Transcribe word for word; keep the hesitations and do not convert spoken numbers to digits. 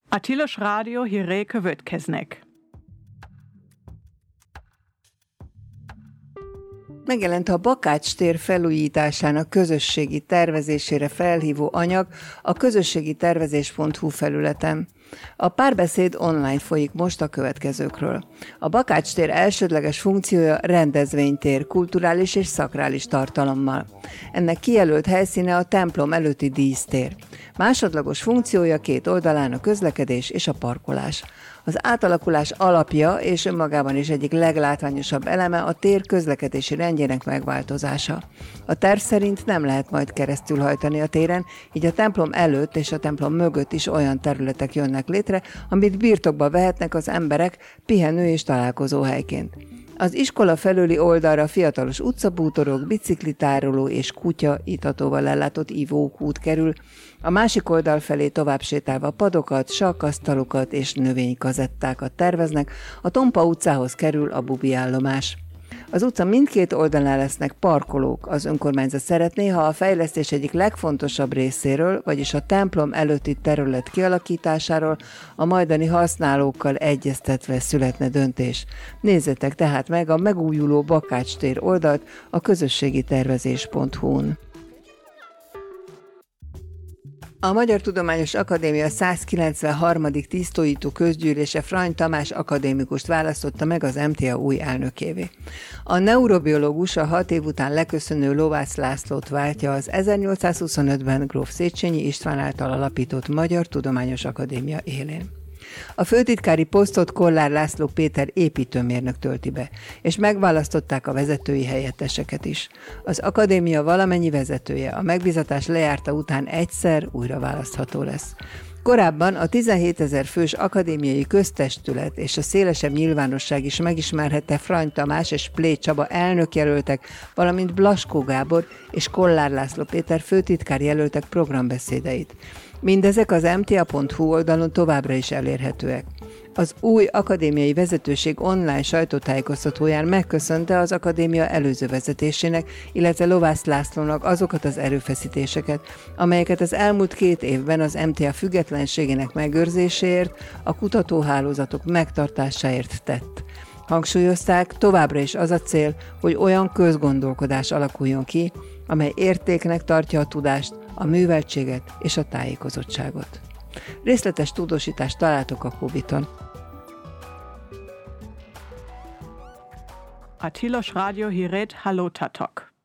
A Tilos Rádió híré következnek. Megjelent a Bakács tér felújításának közösségi tervezésére felhívó anyag a közösségi tervezés pont hu felületen. A párbeszéd online folyik most a következőkről. A Bakács tér elsődleges funkciója rendezvénytér, kulturális és szakrális tartalommal. Ennek kijelölt helyszíne a templom előtti dísztér. Másodlagos funkciója két oldalán a közlekedés és a parkolás. Az átalakulás alapja és önmagában is egyik leglátványosabb eleme a tér közlekedési rendjének megváltozása. A terv szerint nem lehet majd keresztülhajtani a téren, így a templom előtt és a templom mögött is olyan területek jönnek létre, amit birtokba vehetnek az emberek pihenő és találkozóhelyként. Az iskola felőli oldalra fiatalos utcabútorok, biciklitároló és kutya itatóval ellátott ivókút kerül, a másik oldal felé tovább sétálva padokat, sakkasztalokat és növénykazettákat terveznek, a Tompa utcához kerül a bubi állomás. Az utca mindkét oldalán lesznek parkolók. Az önkormányzat szeretné, ha a fejlesztés egyik legfontosabb részéről, vagyis a templom előtti terület kialakításáról a majdani használókkal egyeztetve születne döntés. Nézzétek tehát meg a megújuló Bakács tér oldalt a közösségi tervezés pont hu-n. A Magyar Tudományos Akadémia százkilencvenharmadik tisztóító közgyűlése Frany Tamás akadémikust választotta meg az em té á új elnökévé. A neurobiológus a hat év után leköszönő Lovász Lászlót váltja az ezernyolcszázhuszonötben gróf Széchenyi István által alapított Magyar Tudományos Akadémia élén. A főtitkári posztot Kollár László Péter építőmérnök tölti be, és megválasztották a vezetői helyetteseket is. Az akadémia valamennyi vezetője a megbízatás lejárta után egyszer újra választható lesz. Korábban a tizenhétezer fős akadémiai köztestület és a szélesebb nyilvánosság is megismerhette Frany Tamás és Plé Csaba elnökjelöltek, valamint Blaskó Gábor és Kollár László Péter főtitkár jelöltek programbeszédeit. Mindezek az em té á pont hu oldalon továbbra is elérhetőek. Az új akadémiai vezetőség online sajtótájékoztatóján megköszönte az akadémia előző vezetésének, illetve Lovász Lászlónak azokat az erőfeszítéseket, amelyeket az elmúlt két évben az em té á függetlenségének megőrzéséért, a kutatóhálózatok megtartásáért tett. Hangsúlyozták, továbbra is az a cél, hogy olyan közgondolkodás alakuljon ki, amely értéknek tartja a tudást, a műveltséget és a tájékozottságot. Részletes tudósítást találtok a Kubiton. A Tilos Rádió hírét hallottátok.